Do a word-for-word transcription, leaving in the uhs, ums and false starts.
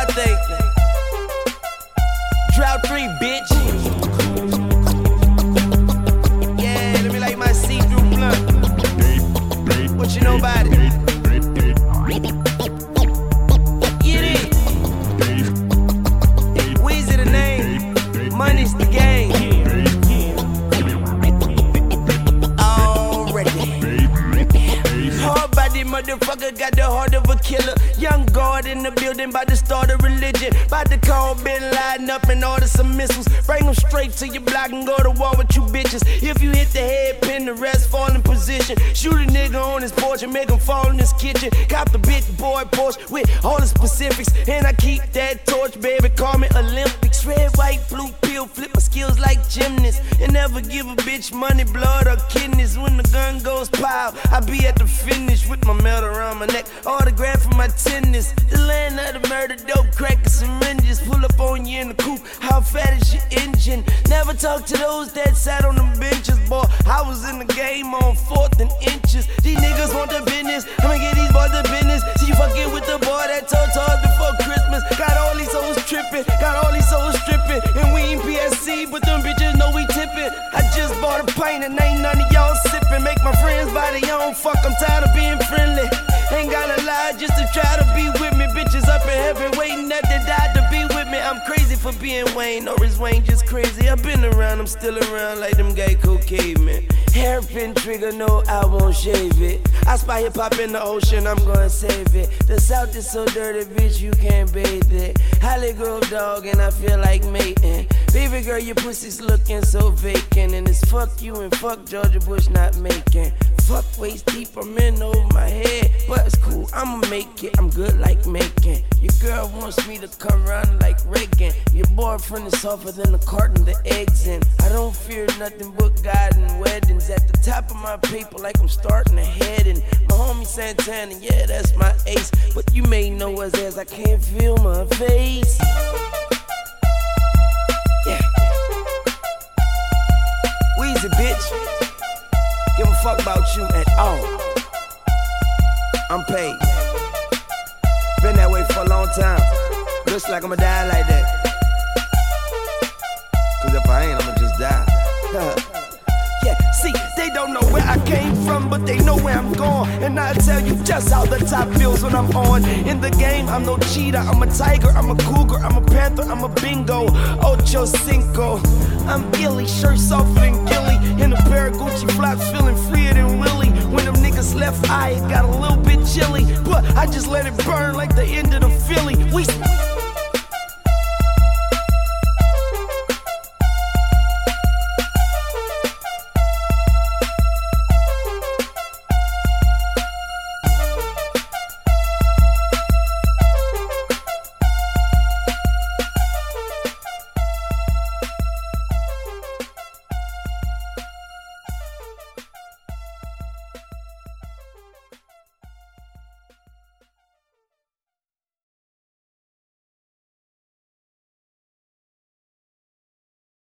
y'all thinking? Drought three, bitch. Yeah, let me light my see-through blunt. What you know about it? Get it. Weezy the name, money's the game. Hard-bodied motherfucker got the heart of a killer. Young guard in the building, about to start a religion. About to call Bin Laden up and order some missiles. Bring them straight to your block and go to war with you bitches. If you hit the head pin, the rest fall in position. Shoot a nigga on his porch and make him fall in his kitchen. Cop the big boy Porsche with all the specifics. And I keep that torch, baby, call me Olympics. Red, white, blue pill, flip my skills like gymnasts. And never give a bitch money, blood, or kidneys. When the gun goes pow, I be at the finish with my medal around my neck. Autograph for my tennis. The land of the murder, dope, crack and syringes. Pull up on you in the coupe, how fat is your engine? Never talk to those that sat on them benches, boy. I was in the game on fourth and inches. These niggas want the business, I'ma get these boys the business. See you fucking with the boy that told told before Christmas. Got all these souls tripping, got all these souls stripping. And we ain't P S C, but them bitches know we tipping. I just bought a pint and ain't none of y'all sipping. Make my friends buy their own, fuck, I'm tired of being friendly. Ain't gotta lie just to try to be with me. Bitches up in heaven waiting that they died to be with me. I'm crazy for being Wayne, or is Wayne just crazy? I've been around, I'm still around like them gay cocaine men. Hairpin trigger, no, I won't shave it. I spy hip hop in the ocean, I'm gonna save it. The South is so dirty, bitch, you can't bathe it. Holly Grove dog, and I feel like mating. Baby girl, your pussy's looking so vacant. And it's fuck you and fuck Georgia Bush not making. Fuck waist deep, I'm in over my head. But it's cool, I'ma make it, I'm good like making. Your girl wants me to come around like Reagan. Your boyfriend is softer than a carton the eggs in. I don't fear nothing but God and weddings. At the top of my paper like I'm starting to head in. My homie Santana, yeah, that's my ace. But you may know us as I can't feel my face. Yeah. Weezy, bitch. Give a fuck about you at all. I'm paid. Been that way for a long time. Looks like I'ma die like that. Cause if I ain't, I'ma just die. Yeah, see, they don't know where I came from, but they know where I'm going. And I'll tell you just how the top feels when I'm on. In the game, I'm no cheater, I'm a tiger, I'm a cougar, I'm a panther, I'm a bingo, ocho cinco. I'm illy, shirt softer than Gilly. In a pair of Gucci flops, feeling freer than Willie. When them niggas left eye, it got a little bit chilly. But I just let it burn like the end of the Philly. We